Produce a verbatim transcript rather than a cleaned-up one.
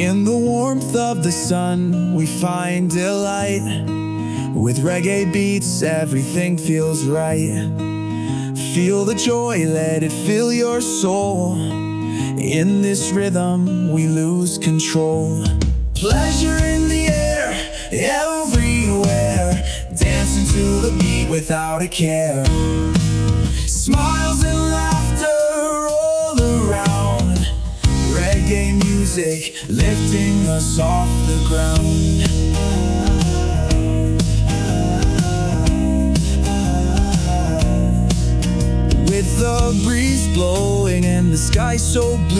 In the warmth of the sun, we find delight. With reggae beats, everything feels right. Feel the joy, let it fill your soul. In this rhythm, we lose control. Pleasure in the air, everywhere. Dancing to the beat without a care. Smiles and laughter all around. Reggae music lifting us off the ground. With the breeze blowing and the sky so blue,